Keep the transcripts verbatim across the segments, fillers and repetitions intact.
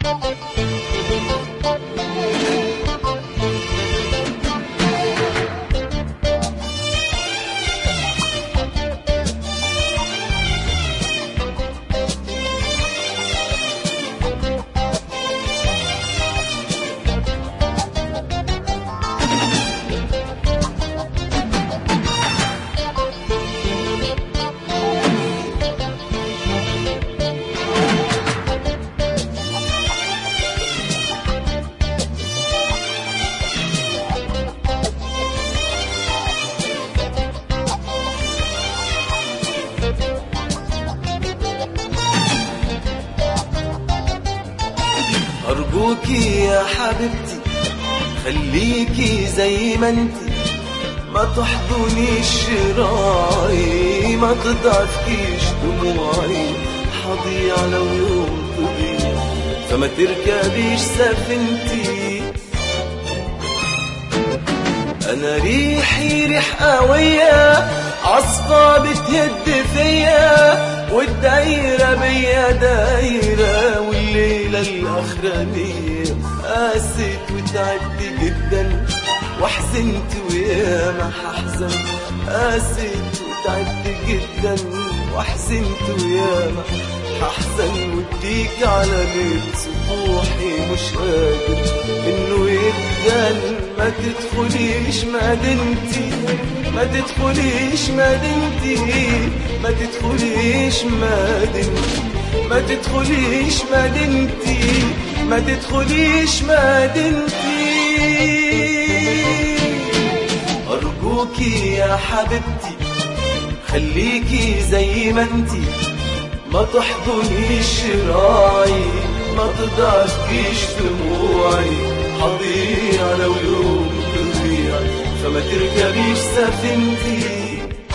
أرجوكي يا حبيبتي خليكي زي ما انتي، ما تحضنيش شراعي، ما تضعفكيش دموعي، حضيع لو يوم تضيع فما تركبيش سفينتي. أنا ريحي ريح قوية، عصفة بتهد فيا، والدايرة بيا دايرة، والليلة الأخرانية قاسيت وتعبت جدا وحزنت وياما هحزن، قاسيت وتعبت جدا وحزنت وياما هحزن، واديك على بيت سطوحي مش قادر انه يدن. ما تدخليش مدينتي، ما تدخليش مدينتي، ما تدخليش مدينتي، ما تدخليش مدينتي، ما تدخليش مدينتي. أرجوكي يا حبيبتي خليكي زي ما انتي، ما تحضنيش شراعي، ما تضعفكيش دموعي، حضيع لو يوم تضيع فما تركبيش سفينتي.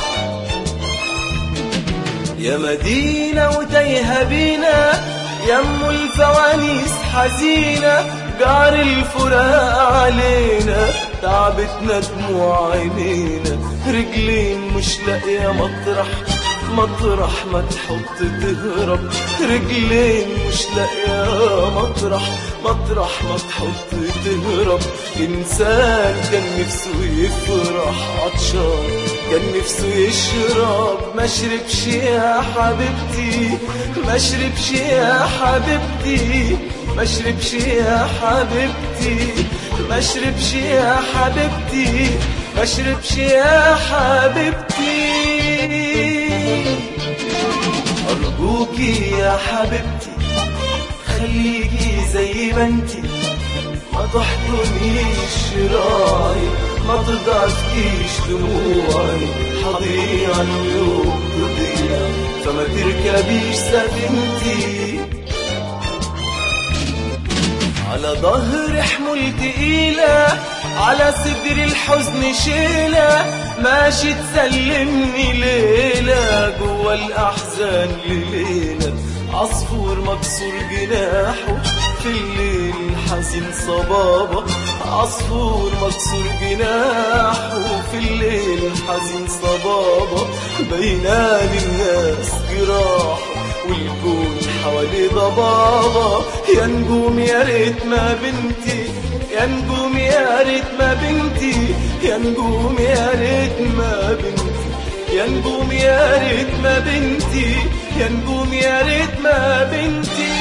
يا مدينة وتايهة بينا، يم الفوانيس حزينة، جعر الفراق علينا، تعبتنا دموع عينينا، رجلين مش لاقية مطرح، مطرح ما تحط تهرب، رجلين مش لاقية مطرح، مطرح ما تحط تهرب. إنسان كان نفسه يفرح عطشان، كان نفسه يشرب، ما شربش يا حبيبتي، ما شربش يا حبيبتي، ما شربش يا حبيبتي، ما شربش يا حبيبتي، ما شربش يا حبيبتي. أرجوكي يا حبيبتي خليكي زي ما انتي، ما تحضنيش شراعي، ما تضعفكيش دموعي، حضيع اليوم تضيع فما تركبيش سفينتي. على ظهر حمول تقيلة، على صدر الحزن شيلة، ماشي تسلمني ليلة جوا الأحزان لليلة. عصفور مكسور جناحه في الليل حزين صبابة، عصفور مكسور جناحه في الليل حزين صبابة، بينال الناس جراحه والكون حوالي ضبابة. يا نجوم يا ريت ما بنتي، يا نجوم يا ريت ما بنتي، يا نجوم يا ريت ما بنتي، يا نجوم يا ريت ما بنتي، يا نجوم يا ريت ما بنتي.